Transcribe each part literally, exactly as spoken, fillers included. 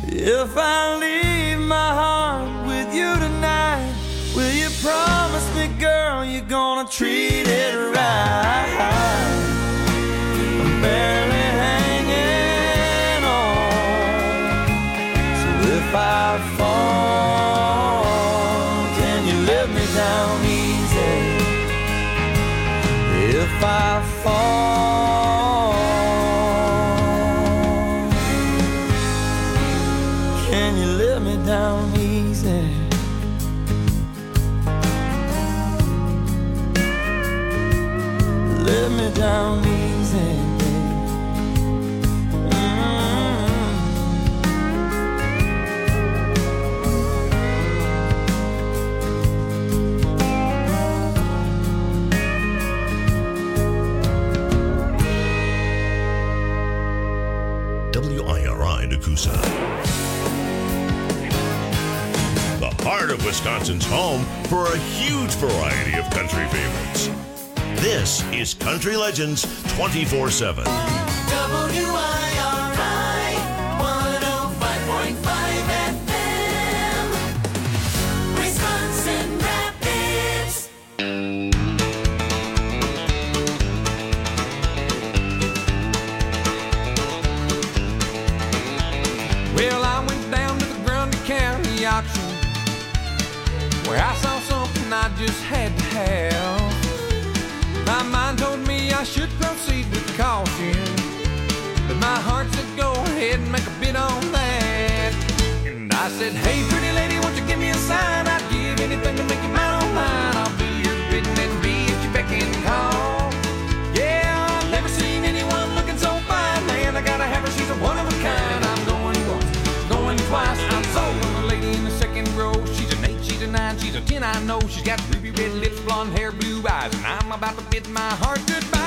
If I leave my heart with you tonight, will you promise me, girl, you're gonna treat it right? I'm barely hanging on. So if I fall, can you let me down easy? If I fall, can you let me down easy? Let me down easy, mm-hmm. W I R I Nakusa. The heart of Wisconsin's home for a huge variety of country favorites. This is Country Legends twenty-four seven. W I R I one oh five point five F M, Wisconsin Rapids. Well, I went down to the Grundy County auction, where I saw something I just had to have. My mind told me I should proceed with caution, but my heart said go ahead and make a bid on that. And I said, hey pretty lady, won't you give me a sign? I'd give anything to make you mine on mine. I'll do your bidding and be at your beck and call. Yeah, I've never seen anyone looking so fine. Man, I gotta have her, she's a one of a kind. I'm going once, going twice, I'm sold on the lady in the second row. She's an eight, she's a nine, she's a ten, I know. She's got ruby red lips, blonde hair, blue eyes, and I'm about to bid my heart goodbye.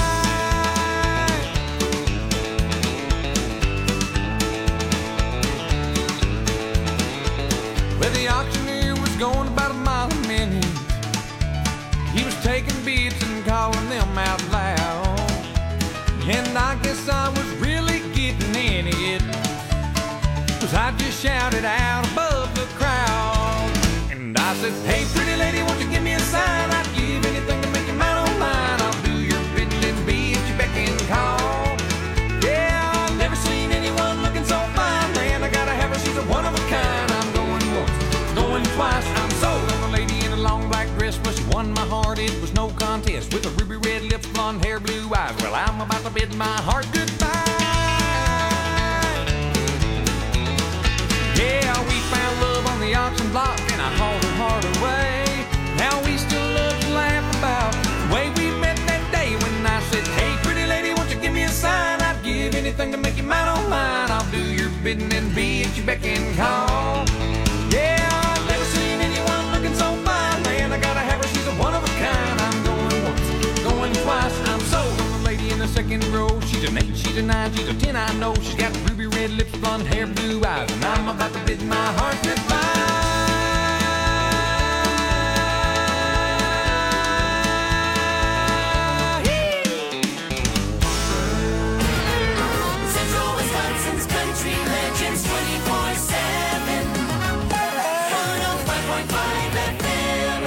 Well, the auctioneer was going about a mile a minute. He was taking bids and calling them out loud, and I guess I was really getting in it, 'cause I just shouted out above the crowd. And I said, hey pretty lady, won't you give me a sign? I'd give anything to make you mine on mine. I'll do your bidding and be at your beck and call. Yeah, I've never seen anyone looking so fine. Man, I gotta have her, she's a one of a kind. I'm going once, going twice, I'm sold on a lady in a long black dress. Well, she won my heart, it was no contest, with her ruby red lips, blonde hair, blue eyes. Well, I'm about to bid my heart goodbye. Yeah, we found love on the auction block, and I hauled her heart away. Now we still love to laugh about the way we met that day when I said, hey pretty lady, won't you give me a sign? I'd give anything to make you mine on mine. I'll do your bidding and be at your beck and call. Yeah, I've never seen anyone looking so fine. Man, I gotta have her, she's a one of a kind. I'm going once, going twice, I'm sold on the lady in the second row. She's an eight, she's a nine, she's a ten, I know. She's got ruby red lips, blonde hair, blue eyes, and I'm about to bid my heart goodbye. Central Wisconsin's Country Legends twenty-four seven, one oh five point five F M.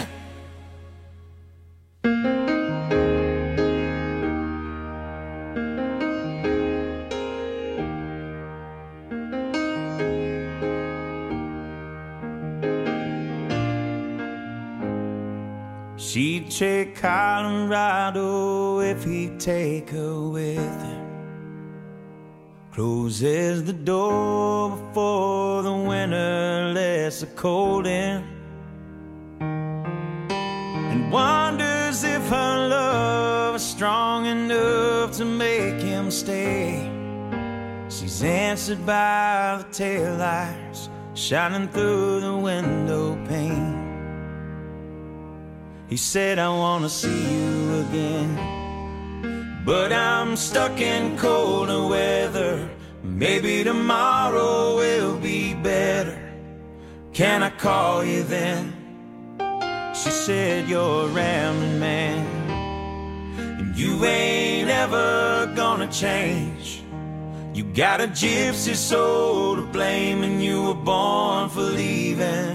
She'd take Colorado if he'd take her with him. Closes the door before the winter lets the cold in, and wonders if her love is strong enough to make him stay. She's answered by the taillights shining through the window pane. He said, I wanna see you again, but I'm stuck in colder weather. Maybe tomorrow will be better. Can I call you then? She said, you're a rambling man, and you ain't ever gonna change. You You got a gypsy soul to blame, and you were born for leaving.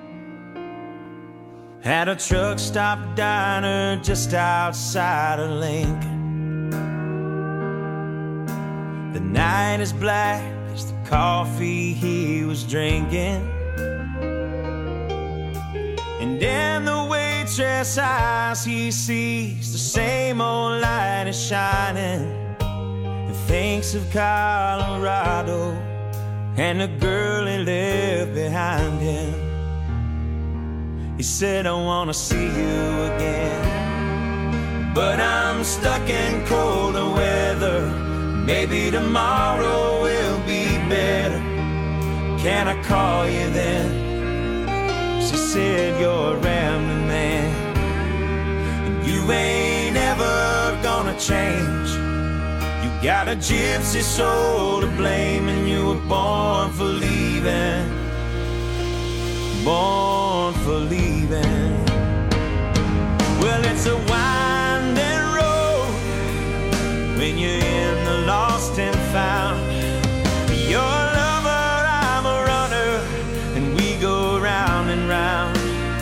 At a truck stop diner just outside of Lincoln. The night is black as the coffee he was drinking, and in the waitress' eyes he sees the same old light is shining, and thinks of Colorado and the girl he left behind him. He said, I wanna see you again, but I'm stuck in colder weather. Maybe tomorrow will be better. Can I call you then? She said, you're a rambling man, and you ain't ever gonna change. You got a gypsy soul to blame, and you were born for leaving. Born for leaving. Well, it's a winding road when you're in the lost and found. You're a lover, I'm a runner, and we go round and round.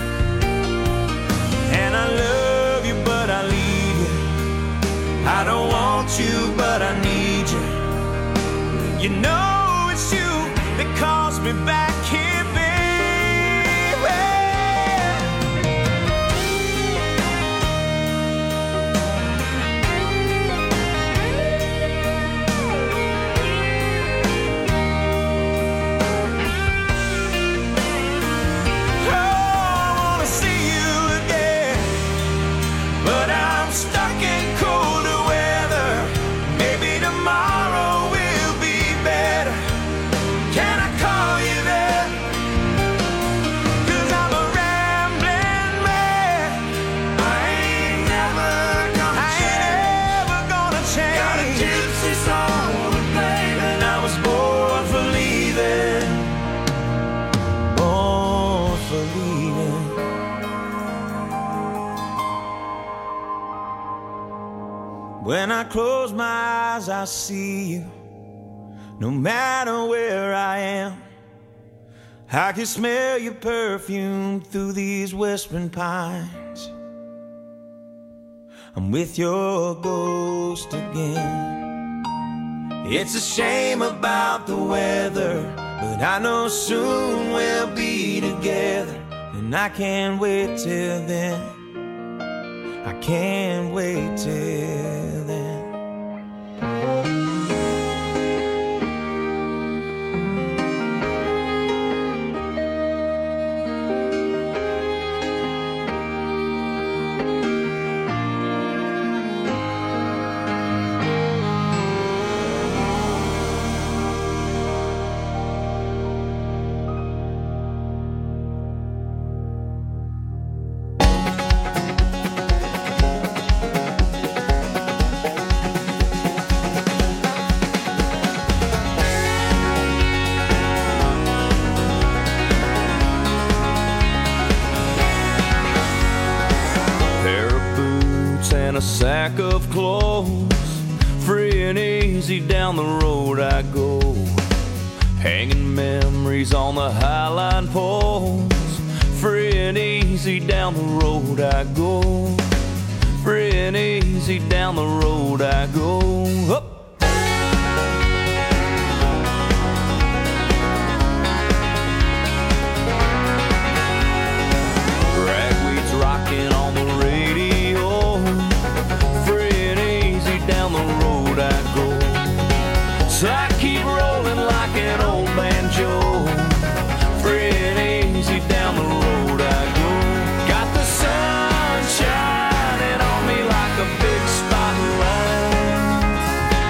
And I love you, but I leave you. I don't want you, but I need you. You know it's you that calls me back here, baby. When I close my eyes, I see you. No matter where I am, I can smell your perfume through these whispering pines. I'm with your ghost again. It's a shame about the weather, but I know soon we'll be together, and I can't wait till then. I can't wait till then. Sack of clothes, free and easy down the road I go, hanging memories on the highline poles. Free and easy down the road I go, free and easy down the road I go. Up. Ragweed's rocking on the radio, down the road I go. So I keep rolling like an old banjo. Free and easy down the road I go. Got the sun shining on me like a big spotlight.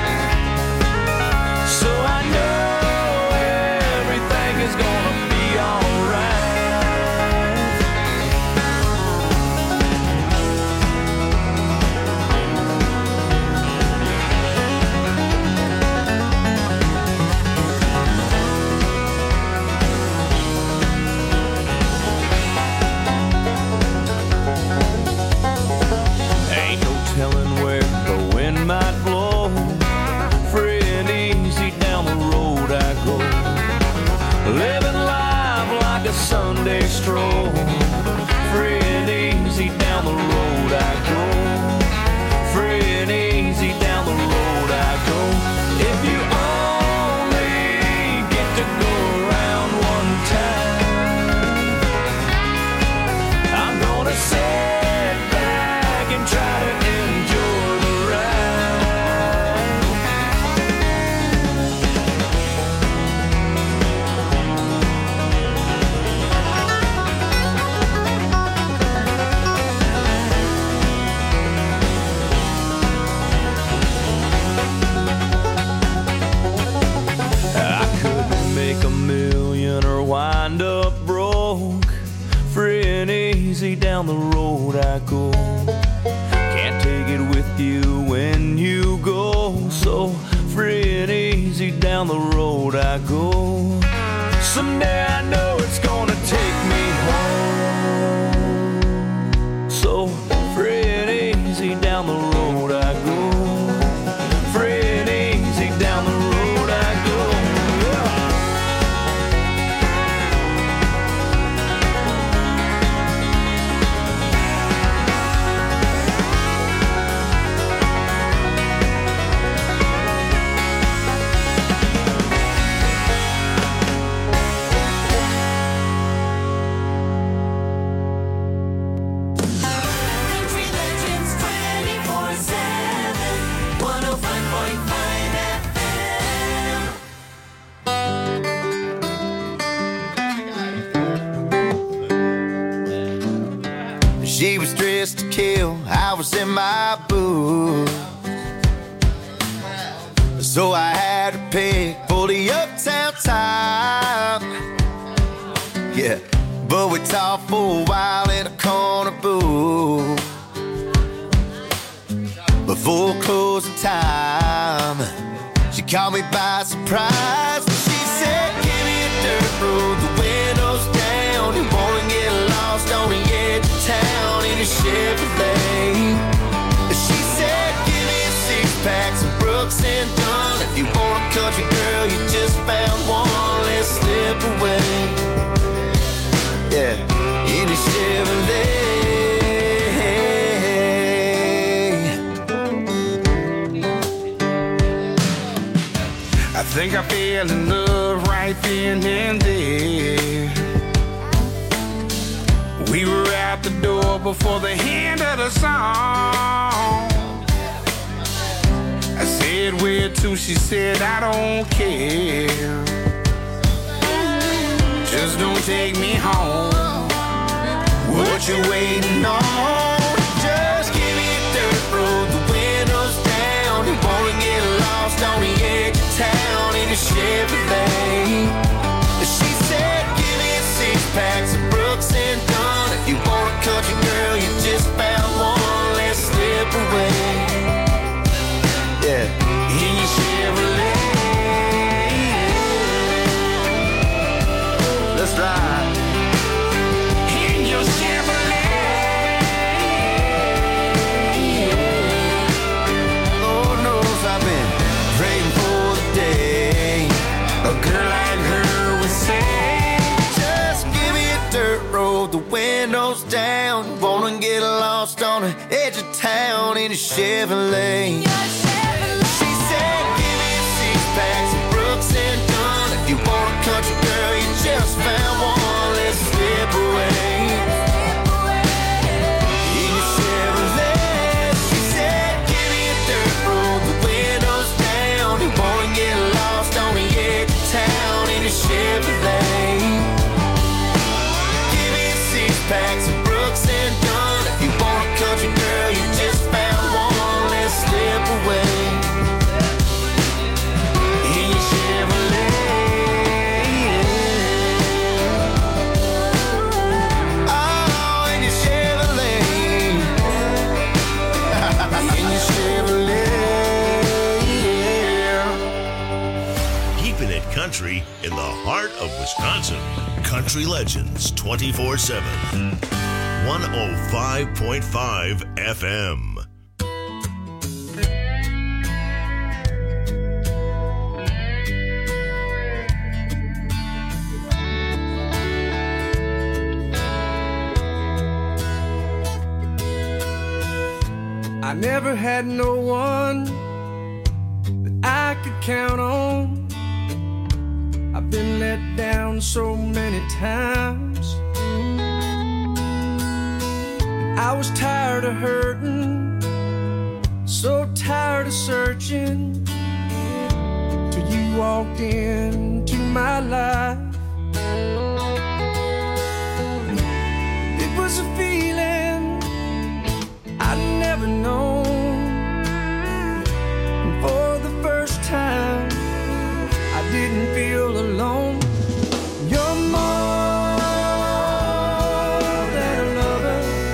down the road I go. Can't take it with you when you go. So free and easy down the road I go. Someday I know it's gonna take me home. So free and easy down the road I go. Free and easy down the road I go. She was dressed to kill, I was in my booth. So I had to pick for the uptown time. Yeah, but we talked for a while in a corner booth. Before closing time, she caught me by surprise. She said, give me a dirt road, the windows down. You wanna get lost on the edge of town in a Chevrolet. She said, give me a six pack, some Brooks and Dunn. If you want a country girl, you just found one, let's slip away. Yeah, in a Chevrolet. I think I fell in love right then and there. We were out the door before the end of the song. I said, where to? She said, I don't care. Just don't take me home. What you waiting on? Just give me a dirt road, the windows down. You wanna get lost on the edge of town in a Chevrolet. She said, give me a six pack, some Brooks and Dunn. If you want a country girl, you just found one, let's slip away. Yeah, in your Chevrolet. Let's ride. In your Chevrolet. Lord knows I've been praying for the day a girl like her would say, just give me a dirt road, the windows down. Wanna get lost on the edge of town in a Chevrolet. She said, give me a six pack, some Brooks and Dunn. If you want a country girl, you just found one, let's slip away. In your Chevrolet. She said, give me a dirt road, the windows down. You wanna get lost on the edge of town in a Chevrolet. Give me a six pack, some Brooks and Dunn. If you want a country girl, you just found one, let's slip away. In your Chevrolet. Oh, in your Chevrolet. In your Chevrolet, yeah. Keeping it country in the heart of Wisconsin. Country Legends twenty-four seven. one oh five point five F M. I never had no one that I could count on. I've been let down so many times. And I was tired of hurting, so tired of searching, till you walked into my life. It was a feeling I'd never known. And for the first time, I didn't feel alone. You're more than a lover.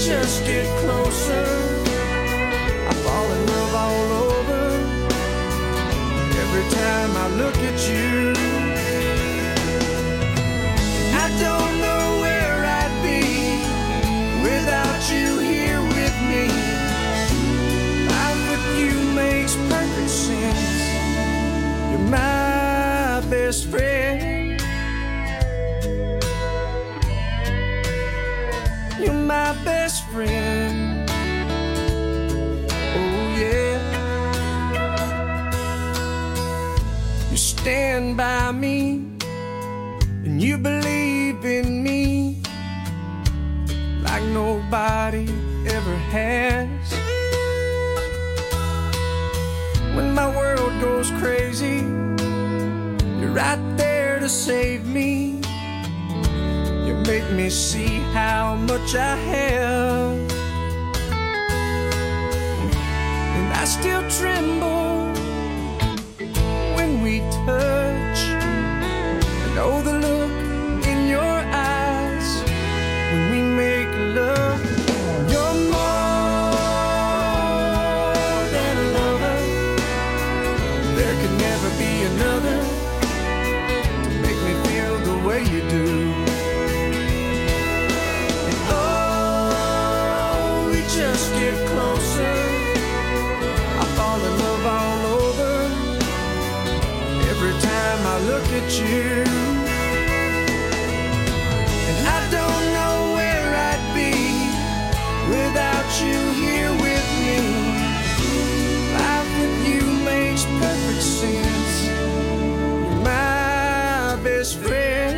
just get closer, I fall in love all over. Every time I look at you, I don't know where I'd be without you here with me. Life with you makes perfect sense. You're my best friend. You're my best friend. Oh yeah. You stand by me and you believe in me like nobody ever has. When my world goes crazy, you're right there to save me. You make me see how much I have, and I still tremble when we touch. I know the look in your eyes when we make love. You're more than a lover. There could never be another to make me feel the way you do. And oh, we just get closer, I fall in love all over. Every time I look at you, and I don't know where I'd be without you here with me. Life with you makes perfect sense. You're my best friend.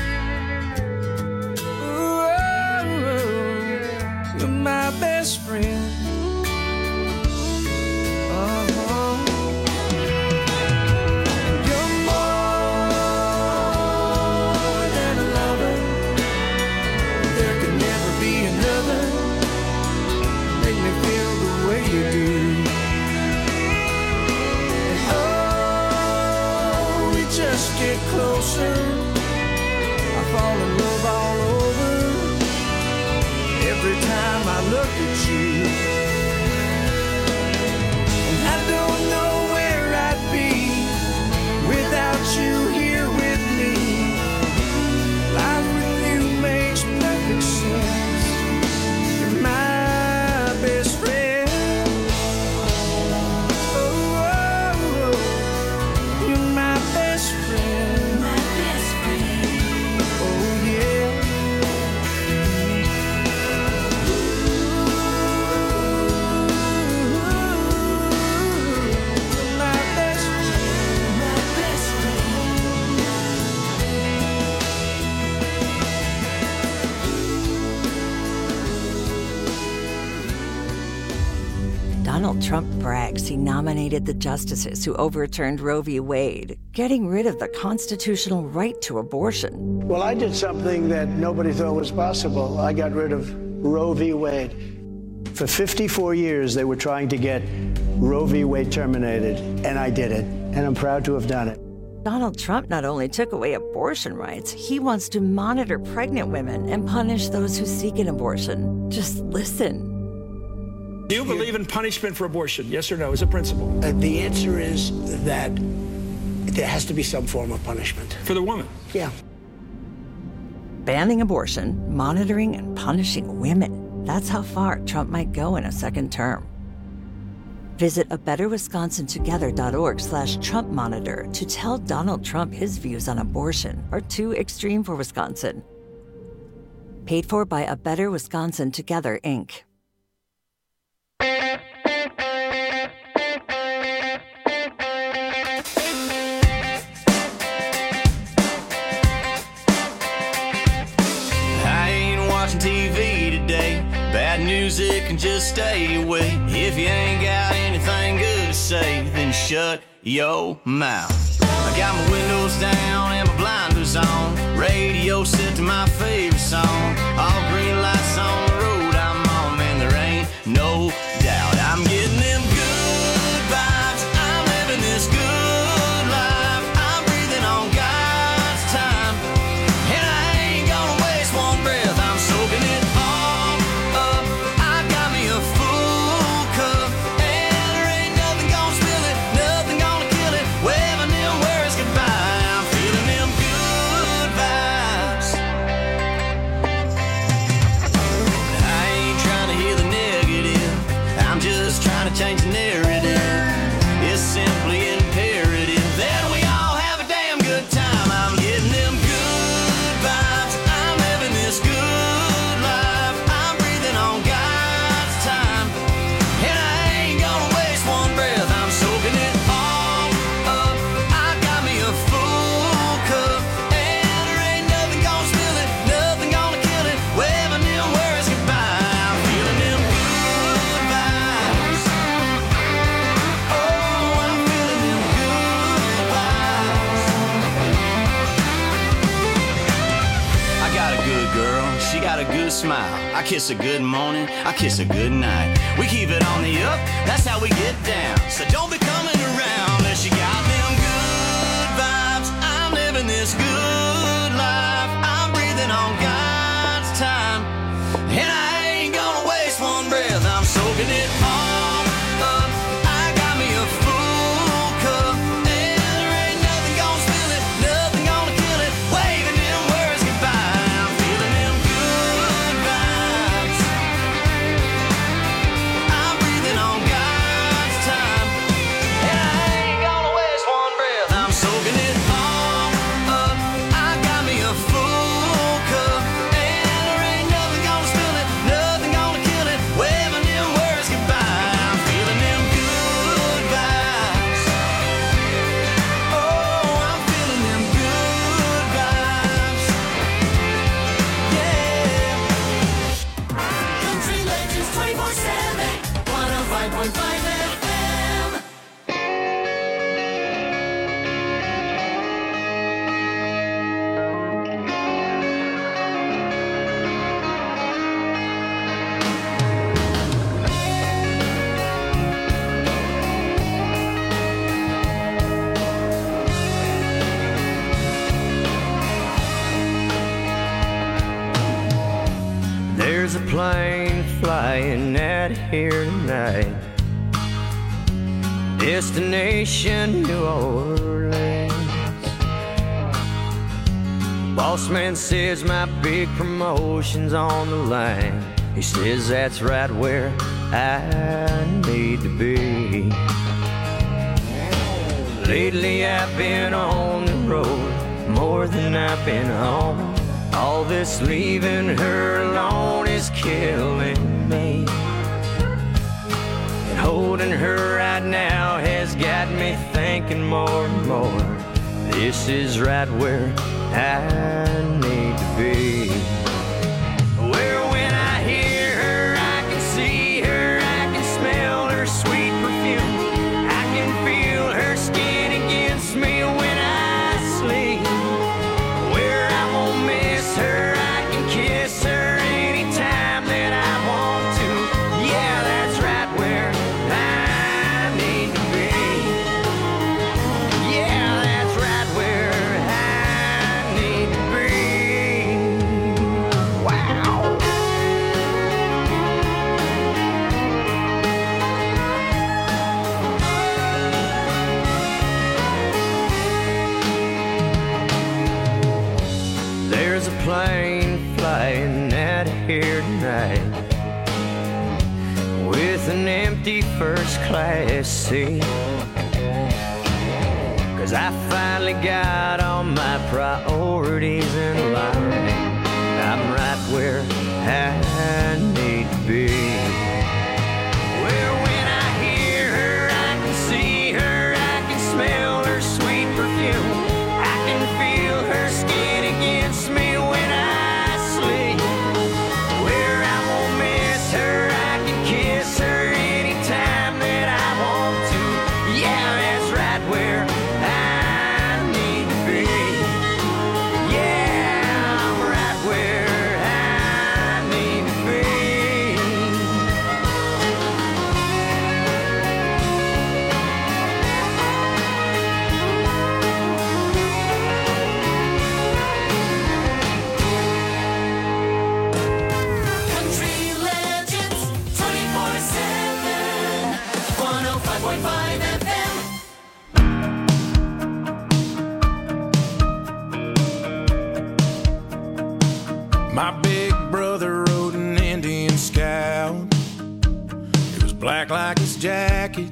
Ooh, you're my best friend. Uh-huh. You're more than a lover. There could never be another. Make me feel the way you do. And oh, we just get closer, I fall in love all over. Every time I look at you, and I don't know where I'd be without you here with me. Life with you makes perfect sense. You're my best friend. Oh, oh, oh. You're my best friend. My best friend. Oh yeah. You're my best friend. My best friend. Donald Trump brags he nominated the justices who overturned Roe v. Wade, getting rid of the constitutional right to abortion. Well, I did something that nobody thought was possible. I got rid of Roe v. Wade. For fifty-four years, they were trying to get Roe v. Wade terminated, and I did it, and I'm proud to have done it. Donald Trump not only took away abortion rights, he wants to monitor pregnant women and punish those who seek an abortion. Just listen. Do you believe in punishment for abortion? Yes or no, as a principle? Uh, the answer is that there has to be some form of punishment. For the woman? Yeah. Banning abortion, monitoring and punishing women. That's how far Trump might go in a second term. Visit a better wisconsin together dot org slash Trump monitor to tell Donald Trump his views on abortion are too extreme for Wisconsin. Paid for by A Better Wisconsin Together, Incorporated. I ain't watching T V today. Bad music can just stay away. If you ain't got anything good to say, then shut your mouth. I got my windows down and my blinders on. Radio set to my favorite song. All green lights on the road I'm on, man, there ain't no doubt. I'm getting them good vibes. I'm living this good life. I'm breathing on God's time, and I ain't gonna waste one breath. I'm soaking it all up. good smile. I kiss a good morning. I kiss a good night. We keep it on the up. That's how we get down. So don't be coming around unless you got them good vibes. I'm living this good life. I'm breathing on God's time. And I ain't gonna waste one breath. I'm soaking it all up. I got me a full cup. And there ain't nothing gonna spill it. Nothing gonna kill it. Waving them words goodbye. I'm feeling them good vibes. I'm breathing on God's time. And I ain't gonna waste one breath. I'm soaking it all up. I got me a full cup. And there ain't nothing gonna spill it. Nothing gonna kill it. Waving them words goodbye. I'm feeling them good vibes. Oh, I'm feeling them good vibes. Yeah. Country Legends twenty-four seven, one oh five point five F M. There's a plane flying out of here tonight. Destination New Orleans. Boss man says my big promotion's on the line. He says that's right where I need to be. Lately I've been on the road more than I've been home. All this leaving her alone is killing me. And holding her right now has got me thinking more and more. This is right where I need to be. Where when I hear her, I can see her, I can smell her sweet perfume. I can feel her skin against me when I sleep. Where I won't miss her, I can kiss her anytime that I want to. Yeah, that's right where I need to be. Yeah, that's right where I need to be. Wow. There's a plane flying out of here tonight with an empty first class seat. Cause I finally got all my priorities in line. I'm right where I need to be. Where when I hear her, I can see her, I can smell her sweet perfume. I can feel her skin against me when I sleep. Where I won't miss her, I can kiss her anytime that I want to. Yeah, that's right where I need to be. Yeah, I'm right where I need to be. Country Legends twenty-four seven, one oh five point five F M. My big brother rode an Indian Scout. It was black like his jacket,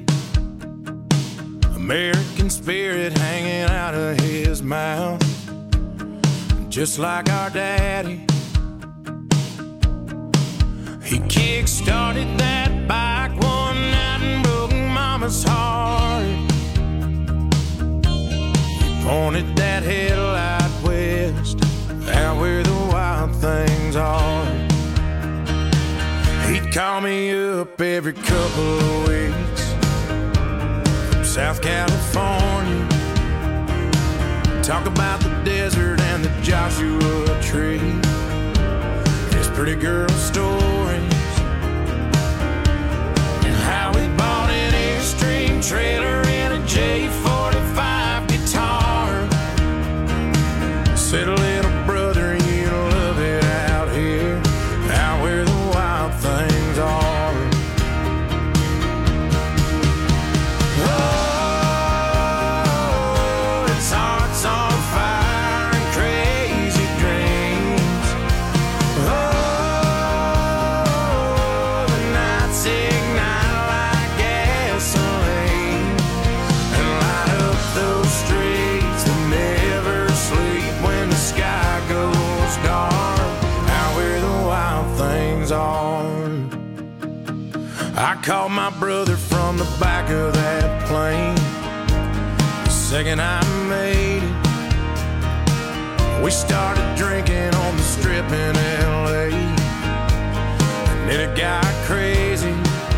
American spirit hanging out of his mouth. Just like our daddy, he kick-started that bike one night and broke Mama's heart. He pointed that headlight west, out where the wild things are. He'd call me up every couple of weeks from South California, talk about the desert and the Joshua tree. His pretty girl stories, and how we bought an Airstream trailer and a J forty-five guitar. Said, little brother, you love it out here, out where the wild things are. Oh, it's hearts on fire and crazy dreams. Oh, the nights ignite like gasoline and light up those streets that never sleep when the sky goes dark, out where the wild things are. I called my brother from the back of that plane the second I made it. We started drinking on the strip in L A, and then it got crazy.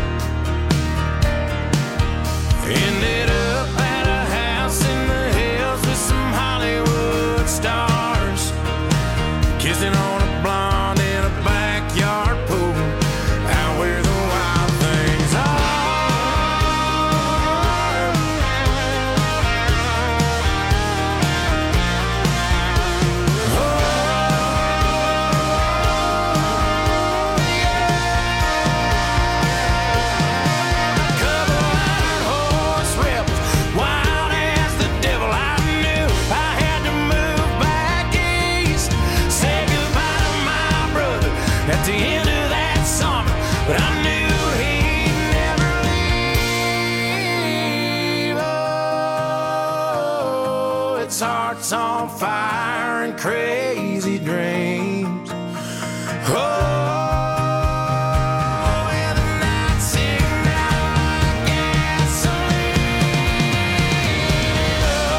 Ended up at a house in the hills with some Hollywood stars, kissing on a blonde in a backyard pool, out where the wild things are. Oh, yeah. A couple iron horse rebels, wild as the devil. I knew I had to move back east, say goodbye to my brother at the end of that summer, but I knew he'd never leave. Oh, it's hearts on fire and crazy dreams. Oh, and the nights ignite like gasoline.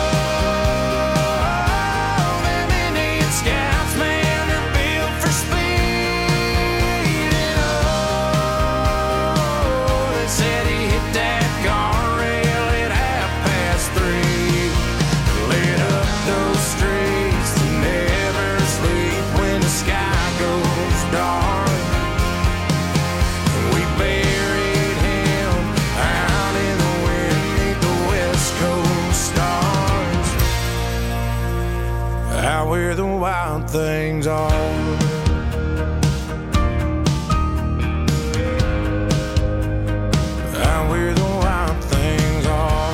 Oh, them Indian scouts, man, they're built for speed. And oh, they said he hit that guardrail at half past three, lit up those streets that never sleep when the sky goes dark. And we buried him out in the wind 'neath the West Coast stars, out where the wild things are. Out where the wild things are.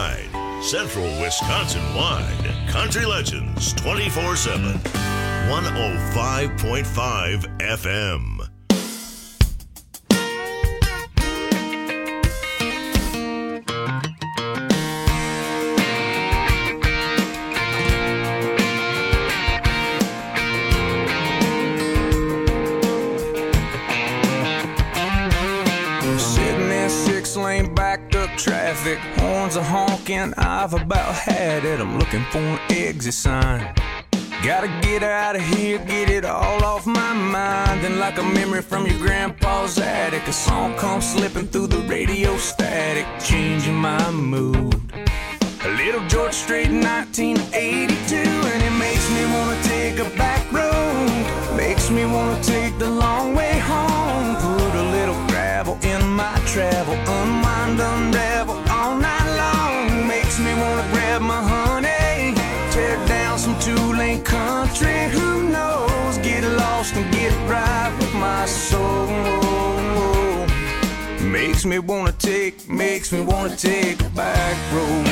ride. Central Wisconsin-wide. Country Legends twenty-four seven. one oh five point five F M. Traffic, horns are honking, I've about had it. I'm looking for an exit sign. Gotta get out of here, get it all off my mind. Then like a memory from your grandpa's attic, a song comes slipping through the radio static, changing my mood. A little George Strait, nineteen eighty-two, and it makes me wanna take a back road. Makes me wanna take the long way home. Put a little gravel in my travel, unwind, unravel all night long. Makes me wanna grab my honey, tear down some two-lane country. Who knows? Get lost and get right with my soul. Makes me wanna take, makes me wanna take a back road.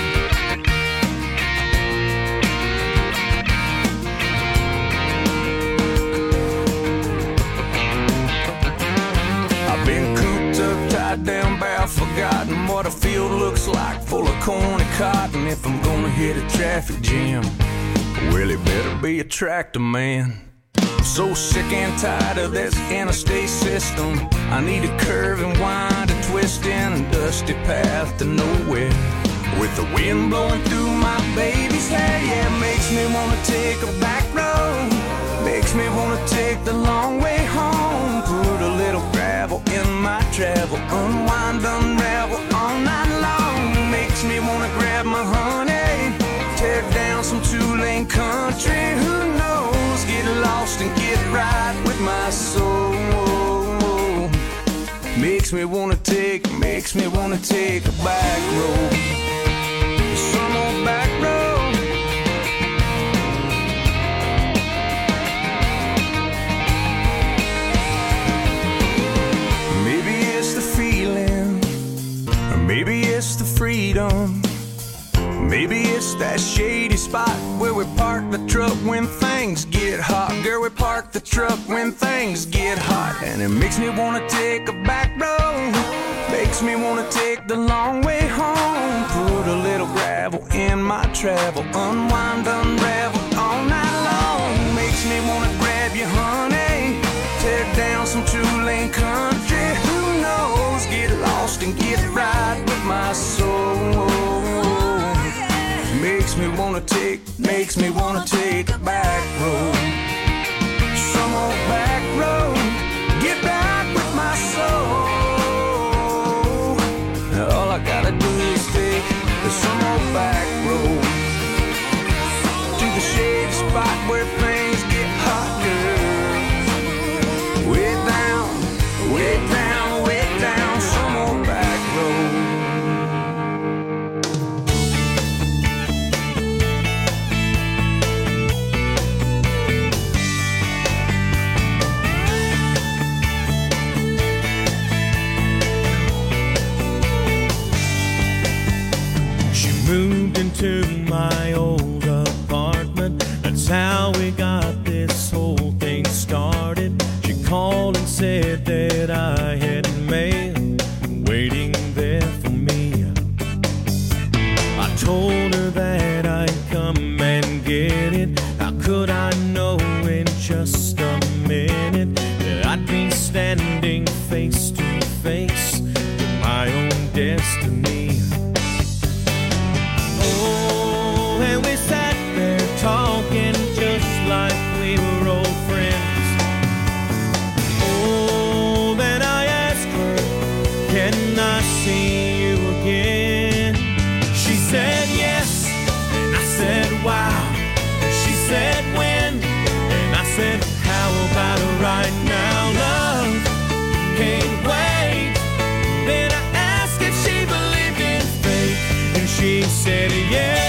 Down bow, forgotten what a field looks like, full of corn and cotton. If I'm gonna hit a traffic jam, well, it better be a tractor man. I'm so sick and tired of this interstate system. I need a curve and wind, a twist in a dusty path to nowhere. With the wind blowing through my baby's hair, yeah, it makes me wanna take a back road. Makes me wanna take the long way home. Put a little gravel in my travel, unwind, unravel all night long. Makes me wanna grab my honey, tear down some two-lane country. Who knows? Get lost and get right with my soul. Makes me wanna take, makes me wanna take a back road. Some old back road. Maybe it's the freedom. Maybe it's that shady spot where we park the truck when things get hot. Girl, we park the truck when things get hot. And it makes me wanna take a back road. Makes me wanna take the long way home. Put a little gravel in my travel, unwind, unravel all night long. Makes me wanna grab you, honey, tear down some two-lane country. Who knows? Get lost and get right with my soul. Makes me wanna take, makes me wanna take a back road. Some old back road. Get back with my soul. All I gotta do is take some old back road to the shady spot where things get hot, girl. Way down, way down, way down, some old back road. Moved into my old apartment. That's how we got this whole thing started. She called and said that I had mail waiting there for me. I told her that I'd come and get it. How could I know in just a minute that I'd be standing face to face with my own destiny? And we sat there talking just like we were old friends. Oh, then I asked her, can I see you again? She said yes, and I said wow. She said when, and I said how about right now, love? Can't wait. Then I asked if she believed in fate, and she said yes.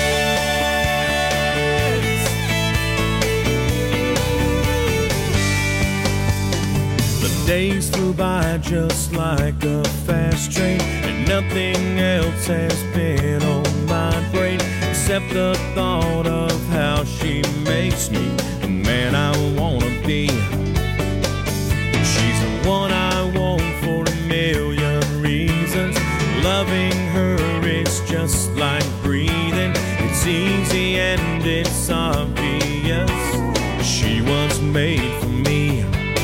Days flew by just like a fast train, and nothing else has been on the thought of how she makes me the man I wanna be. She's the one I want for a million reasons. Loving her is just like breathing. It's easy and it's obvious. She was made for me.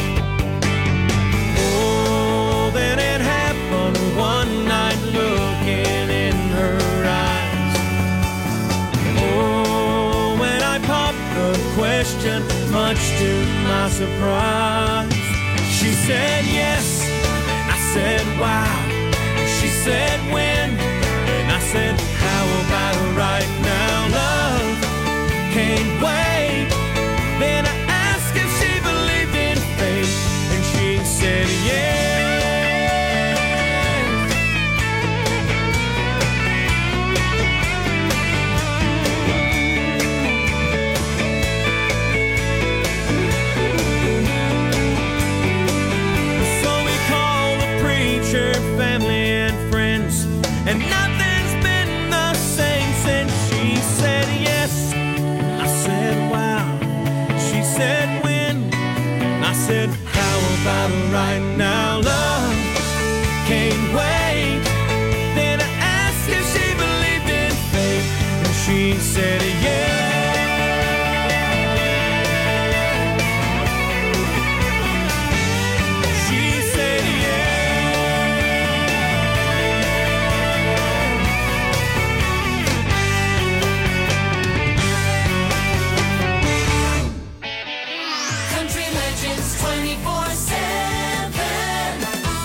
Oh, then it happened one night looking in her eyes. Oh, when I popped the question, much to my surprise, she said yes, and I said wow. She said when, and I said how about right now, love can't wait. Then I asked if she believed in fate, and she said yes. So we called the preacher, family and friends, and nothing's been the same since she said yes. I said wow. She said when. I said how about right now, love can't wait. Then I asked if she believed in fate, and she said yes. She said Country Legends twenty-four seven.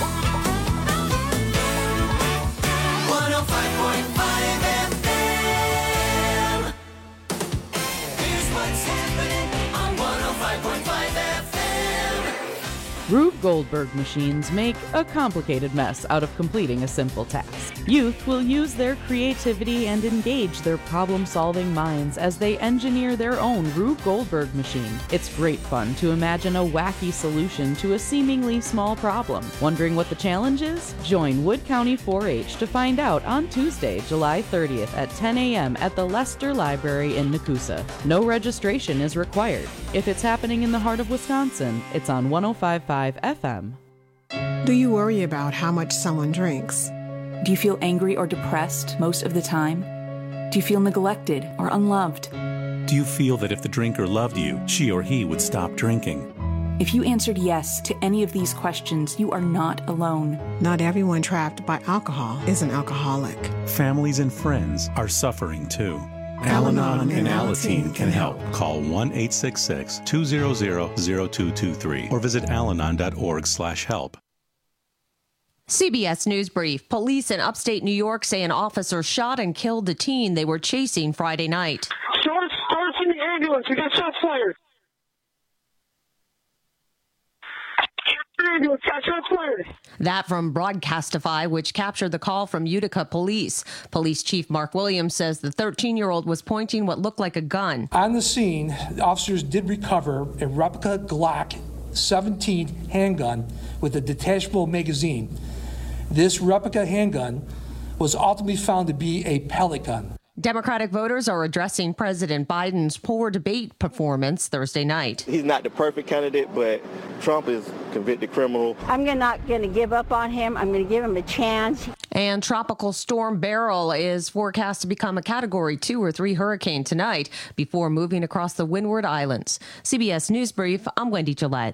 one oh five point five F M. Here's what's happening on one oh five point five F M. Rube Goldberg machines make a complicated mess out of completing a simple task. Youth will use their creativity and engage their problem-solving minds as they engineer their own Rube Goldberg machine. It's great fun to imagine a wacky solution to a seemingly small problem. Wondering what the challenge is? Join Wood County four H to find out on Tuesday, July thirtieth at ten a.m. at the Lester Library in Nakusa. No registration is required. If it's happening in the heart of Wisconsin, it's on one oh five point five F M. Do you worry about how much someone drinks? Do you feel angry or depressed most of the time? Do you feel neglected or unloved? Do you feel that if the drinker loved you, she or he would stop drinking? If you answered yes to any of these questions, you are not alone. Not everyone trapped by alcohol is an alcoholic. Families and friends are suffering too. Al-Anon and Alateen can help. Call one eight six six, two hundred, zero two two three or visit alanon dot org slash help. C B S News Brief. Police in upstate New York say an officer shot and killed the teen they were chasing Friday night. Start, start from the ambulance. We got shots fired. Ambulance got shots fired. That from Broadcastify, which captured the call from Utica police. Police Chief Mark Williams says the thirteen-year-old was pointing what looked like a gun. On the scene, the officers did recover a replica Glock seventeen handgun with a detachable magazine. This replica handgun was ultimately found to be a pellet gun. Democratic voters are addressing President Biden's poor debate performance Thursday night. He's not the perfect candidate, but Trump is a convicted criminal. I'm not going to give up on him. I'm going to give him a chance. And Tropical Storm Beryl is forecast to become a Category two or three hurricane tonight before moving across the Windward Islands. C B S News Brief, I'm Wendy Gillette.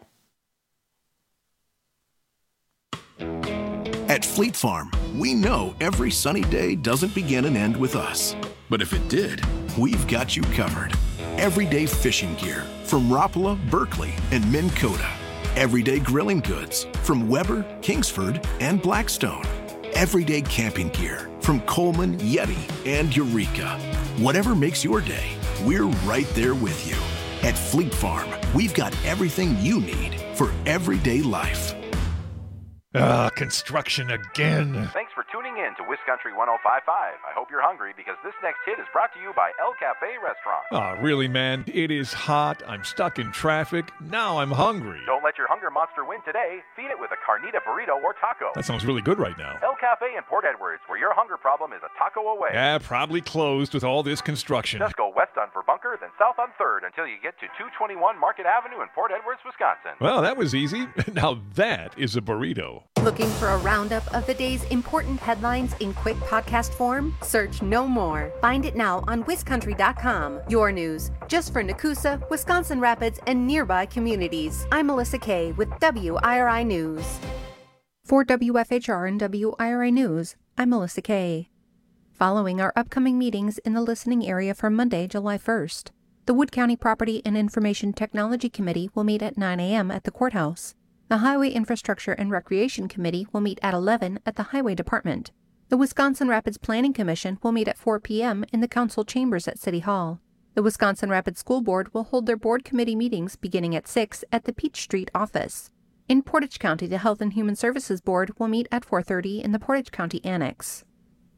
At Fleet Farm, we know every sunny day doesn't begin and end with us. But if it did, we've got you covered. Everyday fishing gear from Rapala, Berkeley, and Minn Kota. Everyday grilling goods from Weber, Kingsford, and Blackstone. Everyday camping gear from Coleman, Yeti, and Eureka. Whatever makes your day, we're right there with you. At Fleet Farm, we've got everything you need for everyday life. Ah, construction again. Thanks for tuning in to WisCountry one oh five point five. I hope you're hungry because this next hit is brought to you by El Cafe Restaurant. Ah, really, man? It is hot. I'm stuck in traffic. Now I'm hungry. Don't let your hunger monster win today. Feed it with a carnita burrito or taco. That sounds really good right now. El Cafe in Port Edwards, where your hunger problem is a taco away. Yeah, probably closed with all this construction. Just go west on Verbunker, then south on third until you get to two twenty-one Market Avenue in Port Edwards, Wisconsin. Well, that was easy. Now that is a burrito. Looking for a roundup of the day's important headlines in quick podcast form? Search No More. Find it now on Wiscountry dot com. Your news, just for Nakusa, Wisconsin Rapids, and nearby communities. I'm Melissa Kay with W I R I News. For W F H R and W I R I News, I'm Melissa Kay. Following our upcoming meetings in the listening area for Monday, July first, the Wood County Property and Information Technology Committee will meet at nine a.m. at the courthouse. The Highway Infrastructure and Recreation Committee will meet at eleven at the Highway Department. The Wisconsin Rapids Planning Commission will meet at four p.m. in the council chambers at City Hall. The Wisconsin Rapids School Board will hold their board committee meetings beginning at six at the Peach Street office. In Portage County, the Health and Human Services Board will meet at four thirty in the Portage County Annex.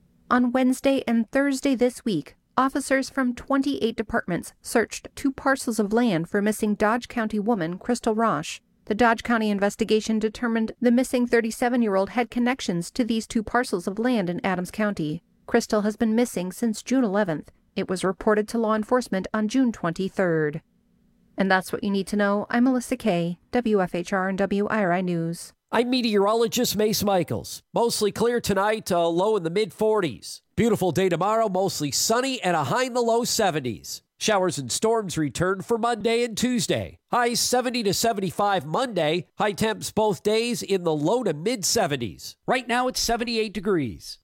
On Wednesday and Thursday this week, officers from twenty-eight departments searched two parcels of land for missing Dodge County woman Crystal Roche. The Dodge County investigation determined the missing thirty-seven-year-old had connections to these two parcels of land in Adams County. Crystal has been missing since June eleventh. It was reported to law enforcement on June twenty-third. And that's what you need to know. I'm Melissa Kay, W F H R and W I R I News. I'm meteorologist Mace Michaels. Mostly clear tonight, uh, low in the mid forties. Beautiful day tomorrow, mostly sunny and a high in the low seventies. Showers and storms return for Monday and Tuesday. Highs seventy to seventy-five Monday. High temps both days in the low to mid seventies. Right now it's seventy-eight degrees.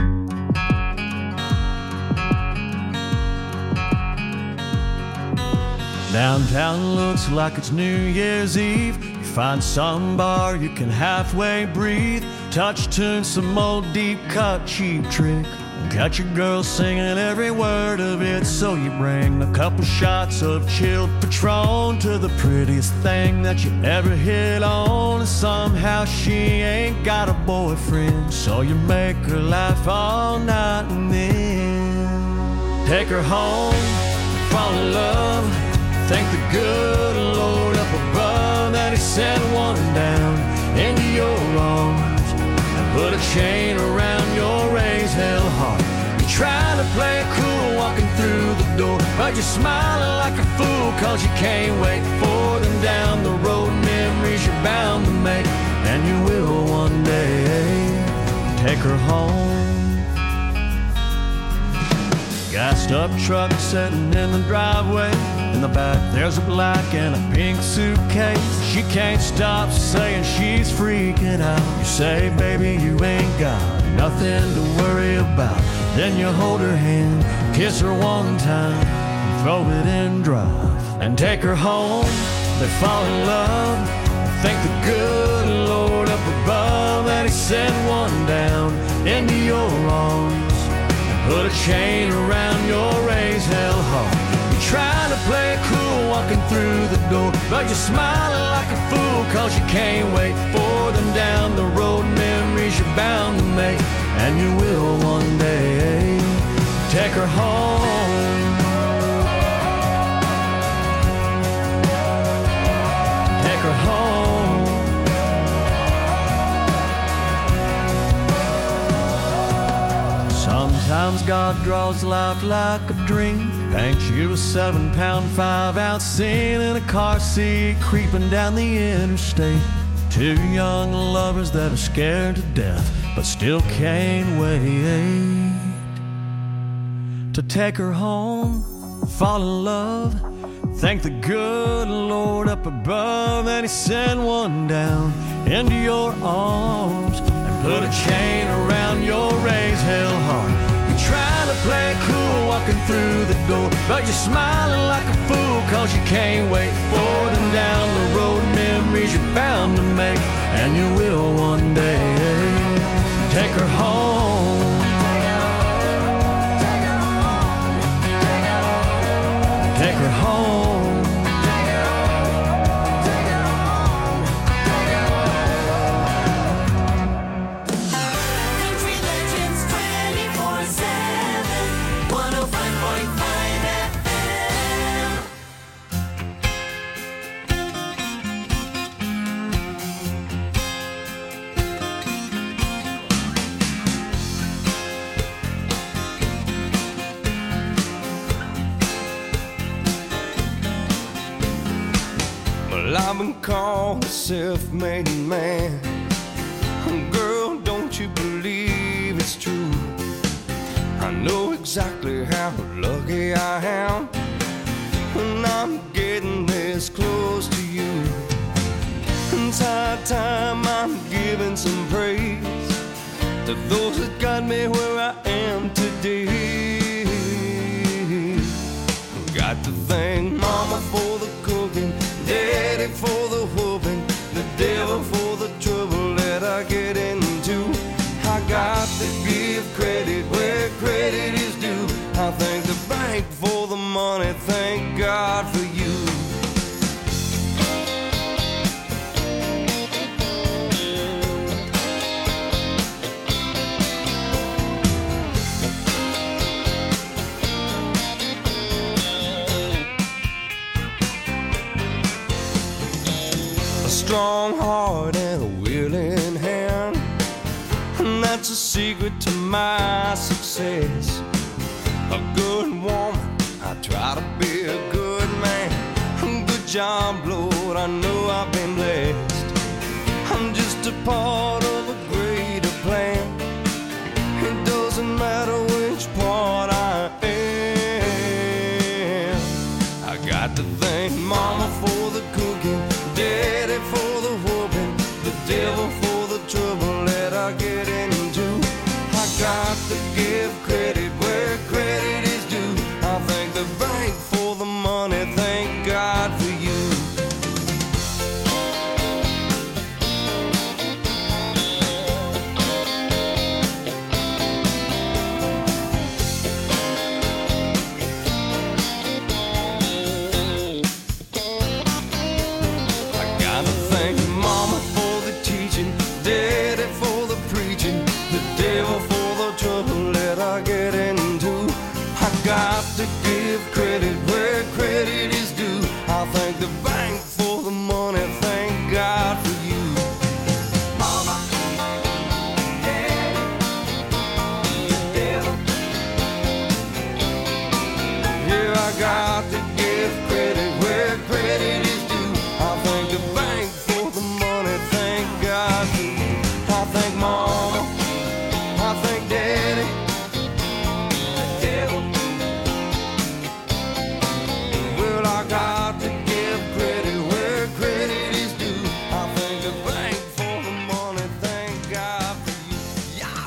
Downtown looks like it's New Year's Eve. You find some bar you can halfway breathe. Touch tune, some old deep cut cheap trick. Got your girl singing every word of it, so you bring a couple shots of chilled Patron to the prettiest thing that you ever hit on. And somehow she ain't got a boyfriend, so you make her laugh all night and then take her home, fall in love, thank the good Lord up above that he sent one down into your arms and put a chain around your raised hell heart. You try to play it cool walking through the door, but you're smiling like a fool cause you can't wait for them down the road. Memories you're bound to make, and you will one day take her home. Gassed up truck sitting in the driveway. In the back there's a black and a pink suitcase. She can't stop saying she's freaking out. You say, baby, you ain't got nothing to worry about. Then you hold her hand, kiss her one time, and throw it in drive and take her home. They fall in love, thank the good Lord up above that he sent one down into your arms and put a chain around your raised hell heart. Trying to play it cool walking through the door, but you're smiling like a fool cause you can't wait for them down the road. Memories you're bound to make, and you will one day take her home. Take her home. Sometimes God draws life like a dream. Paints you a seven pound, five ounce scene in a car seat, creeping down the interstate. Two young lovers that are scared to death, but still can't wait to take her home, fall in love, thank the good Lord up above that he sent one down into your arms and put a chain around your raised hell heart. Trying to play it cool walking through the door, but you're smiling like a fool cause you can't wait for them down the road. Memories you're bound to make, and you will one day take her home. Take her home. I've been called a self-made man. Girl, don't you believe it's true? I know exactly how lucky I am when I'm getting this close to you. It's high time I'm giving some praise to those that got me where I am today. Got to thank Mama for the cooking, Daddy for the whooping, the devil for the trouble that I get into. I got to give credit where credit is due. I thank the bank for the money, thank God for you. A strong heart and a willing hand, and that's a secret to my success. A good woman, I try to be a good man. Good job, Lord, I know I've been blessed. I'm just a part of a greater plan. It doesn't matter which part I am. I got to thank Mama for the cooking, Daddy for the whooping, the devil for the trouble that I get into. I got to give credit where credit is due. I thank the bank for the money, thank God for you. I gotta thank Mama for the teaching, Daddy for the preaching, the devil for the trouble that I get into. I got to give credit where credit is due. I thank the bank for the money, thank God for you. Mama, Daddy, the devil. Yeah, I got to give credit where credit is due. I thank the bank for the money, thank God for you. I thank Mama, I thank Daddy, the devil. Well, I got to give credit where credit is due. I thank the bank for the money, thank God for you. Yow!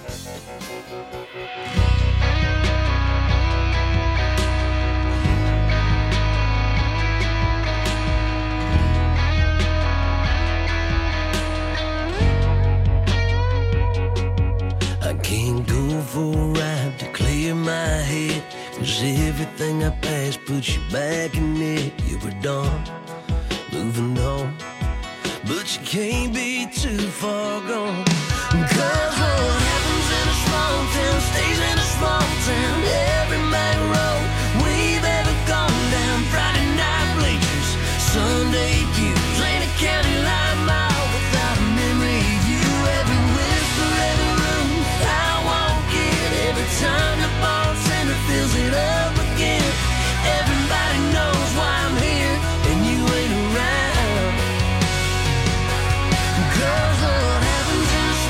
I can't go for a ride to clear my head, 'cause everything I pass puts you back in it. You were done, moving on, but you can't be too far gone. 'Cause what happens in a small town stays in a small town. Every main road we've ever gone down, Friday night bleachers, Sunday pews, ain't a county line mile without a memory of you. Every whisper, every room I walk in, every time the bartender fills it up again. Everybody knows why I'm here and you ain't around. 'Cause what happens in a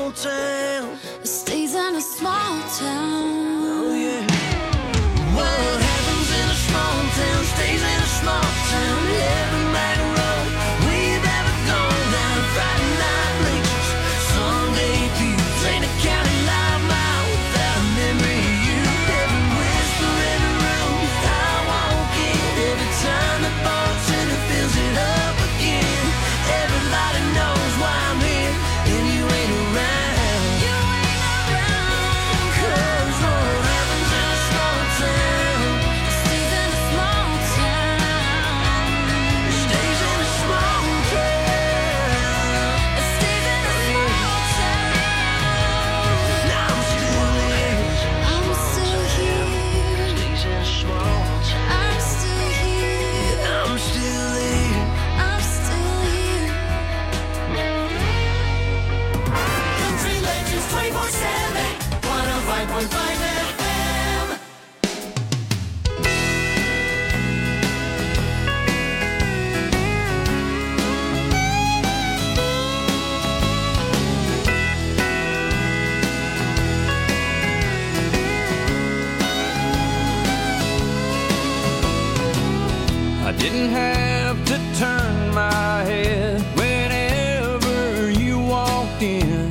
small town. It stays in a small town. Oh yeah. What happens in a small town stays in a small town. Every night road we've ever gone down. Friday night bleachers, Sunday pews, ain't a county live mile without a memory of you. Every whisper, every room I walk in, every time the bartender fills it up again. Everybody knows why I'm here, and you ain't around. You ain't around. 'Cause what happens in a small town stays in a small town. It stays in a small town. It stays in a small town. Now I'm still here. I'm still here. It stays in a small town. I'm still here. I'm still here. I'm still here. Country Legends twenty-four seven, one oh five point five F M. I didn't have to turn my head whenever you walked in.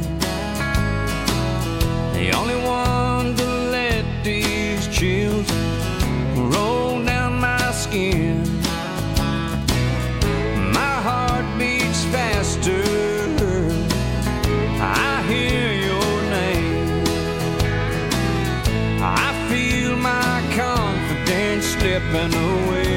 The only one to let these chills roll down my skin. My heart beats faster. I hear your name. I feel my confidence slipping away.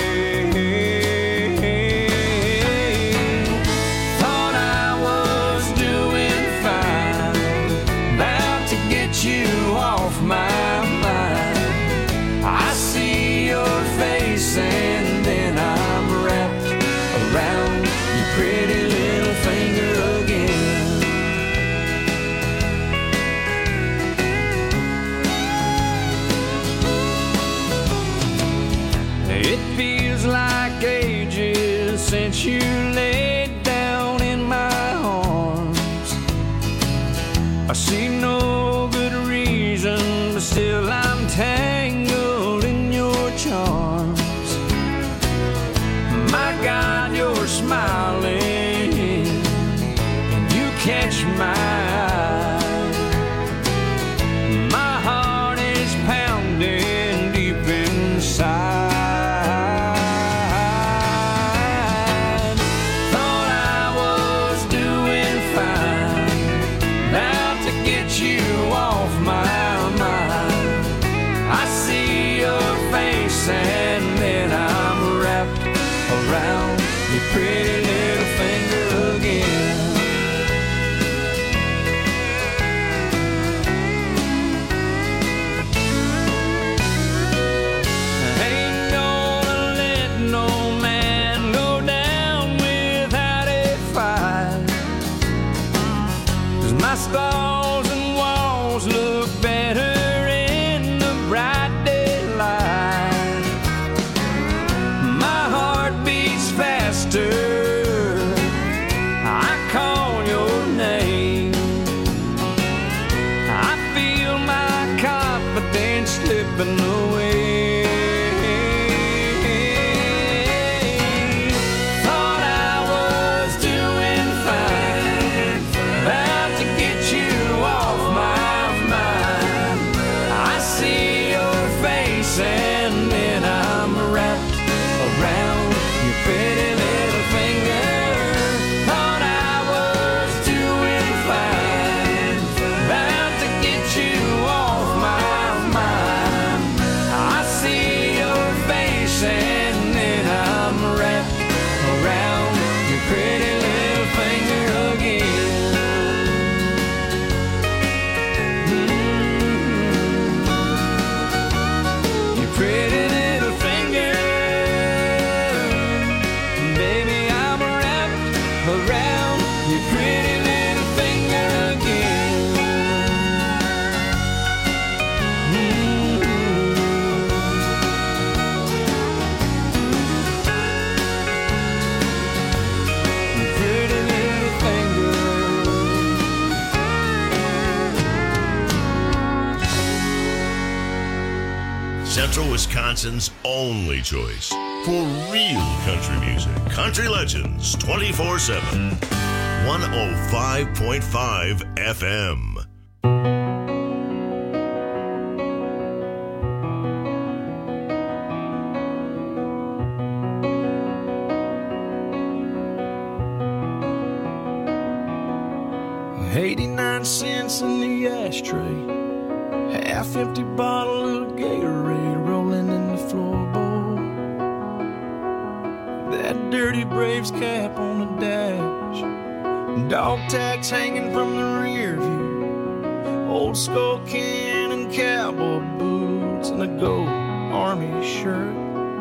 Thought I was doing fine, about to get you off my mind. I see your face and then I'm wrapped around your pretty little finger again. It feels like ages since you laid down in my arms. I see no good reason, but still I'm tangled in your charms. My God, you're smiling, and you catch my eye. My heart is pounding deep inside. Thought I was doing fine, about to get you off my mind. I see your face and then I'm wrapped around your pretty little finger again. Ain't gonna let no man go down without a fight. 'Cause my stalls and walls look better in the bright daylight. My heart beats faster. I call your name. I feel my confidence slipping away. Thought I was doing fine, about to get you off my mind. I see your face and then I'm wrapped around your pretty little finger. Thought I was doing fine, about to get you off my mind. Central Wisconsin's only choice for real country music. Country Legends twenty-four seven. one oh five point five F M. eighty-nine cents in the ashtray, half empty bottle of Gatorade rolling in the floorboard. That dirty Braves cap on the dash, dog tags hanging from the rear view, old skull can and cowboy boots, and a gold army shirt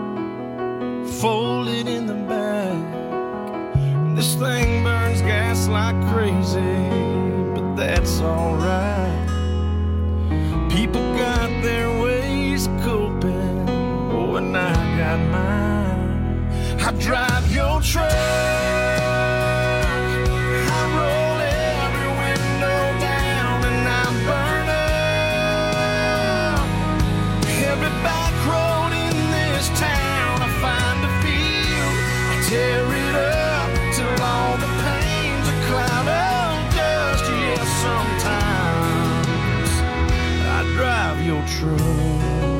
folded in the back. This thing burns gas like crazy, but that's alright. People got their ways of coping, oh, and I got mine. I drive your truck, I roll every window down, and I burn up every back road in this town. I find a field, I tear it up till all the pain's a cloud of dust. Yes, sometimes I drive your truck.